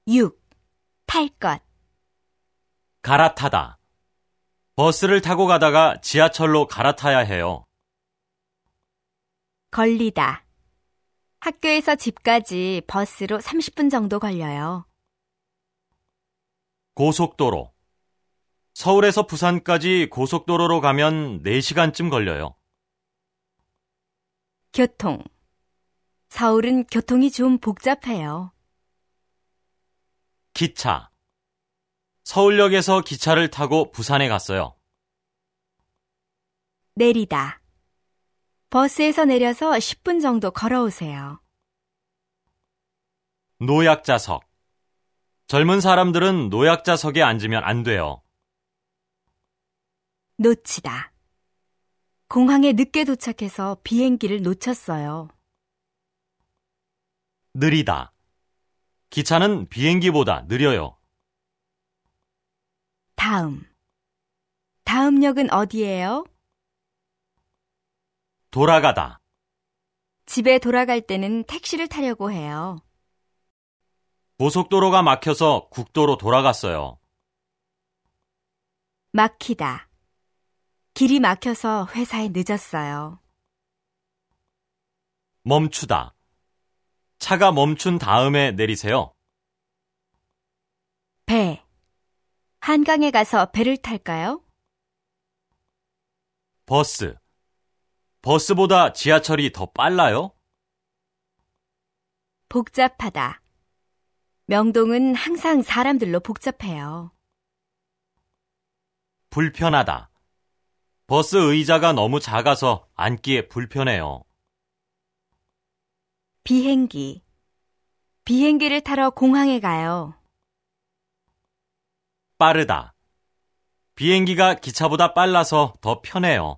6. 탈 것. 갈아타다. 버스를 타고 가다가 지하철로 갈아타야 해요. 걸리다. 학교에서 집까지 버스로 30분 정도 걸려요. 고속도로. 서울에서 부산까지 고속도로로 가면 4시간쯤 걸려요. 교통. 서울은 교통이 좀 복잡해요. 기차. 서울역에서 기차를 타고 부산에 갔어요. 내리다. 버스에서 내려서 10분 정도 걸어오세요. 노약자석. 젊은 사람들은 노약자석에 앉으면 안 돼요. 놓치다. 공항에 늦게 도착해서 비행기를 놓쳤어요. 느리다. 기차는 비행기보다 느려요. 다음. 다음 역은 어디예요? 돌아가다. 집에 돌아갈 때는 택시를 타려고 해요. 고속도로가 막혀서 국도로 돌아갔어요. 막히다. 길이 막혀서 회사에 늦었어요. 멈추다. 차가 멈춘 다음에 내리세요. 배. 한강에 가서 배를 탈까요? 버스. 버스보다 지하철이 더 빨라요? 복잡하다. 명동은 항상 사람들로 복잡해요. 불편하다. 버스 의자가 너무 작아서 앉기에 불편해요. 비행기. 비행기를 타러 공항에 가요. 빠르다. 비행기가 기차보다 빨라서 더 편해요.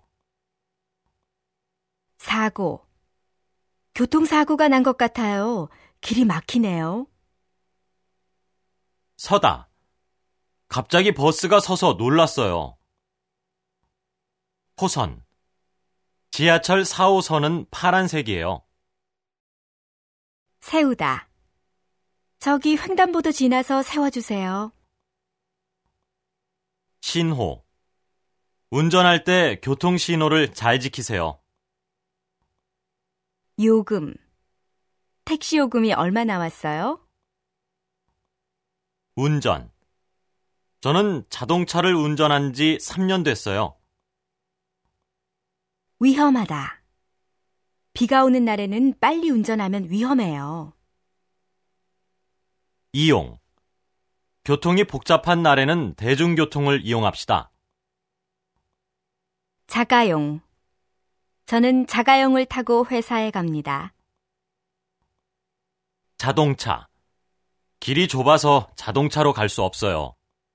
사고. 교통사고가 난 것 같아요. 길이 막히네요. 서다. 갑자기 버스가 서서 놀랐어요. 호선. 지하철 4호선은 파란색이에요. 세우다. 저기 횡단보도 지나서 세워주세요. 신호. 운전할 때 교통신호를 잘 지키세요. 요금. 택시 요금이 얼마 나왔어요? 운전. 저는 자동차를 운전한 지 3년 됐어요. 위험하다. 비가 오는 날에는 빨리 운전하면 위험해요. 이용. 교통이 복잡한 날에는 대중교통을 이용합시다. 자가용. 저는 자가용을 타고 회사에 갑니다. 자동차. 길이 좁아서 자동차로 갈 수 없어요.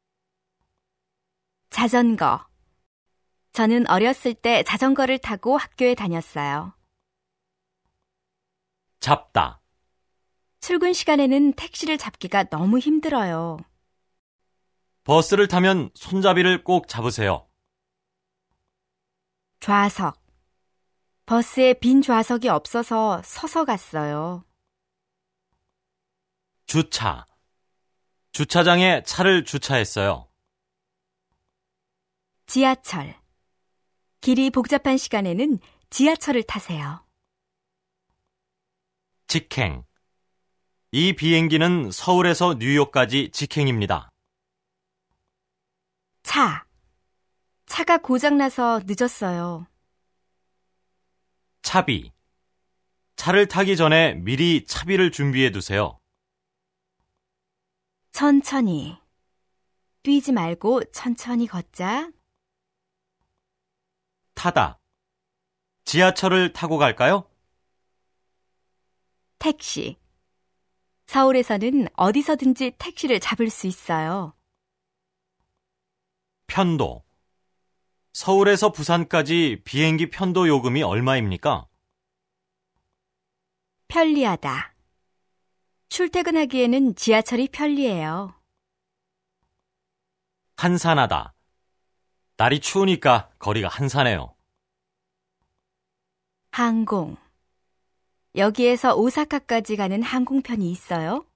자전거. 저는 어렸을 때 자전거를 타고 학교에 다녔어요. 잡다. 출근 시간에는 택시를 잡기가 너무 힘들어요. 버스를 타면 손잡이를 꼭 잡으세요. 좌석. 버스에 빈 좌석이 없어서 서서 갔어요. 주차. 주차장에 차를 주차했어요. 지하철. 길이 복잡한 시간에는 지하철을 타세요. 직행. 이 비행기는 서울에서 뉴욕까지 직행입니다. 차. 차가 고장나서 늦었어요. 차비. 차를 타기 전에 미리 차비를 준비해 두세요. 천천히. 뛰지 말고 천천히 걷자. 타다. 지하철을 타고 갈까요? 택시. 서울에서는 어디서든지 택시를 잡을 수 있어요. 편도. 서울에서 부산까지 비행기 편도 요금이 얼마입니까? 편리하다. 출퇴근하기에는 지하철이 편리해요. 한산하다. 날이 추우니까 거리가 한산해요. 항공. 여기에서 오사카까지 가는 항공편이 있어요?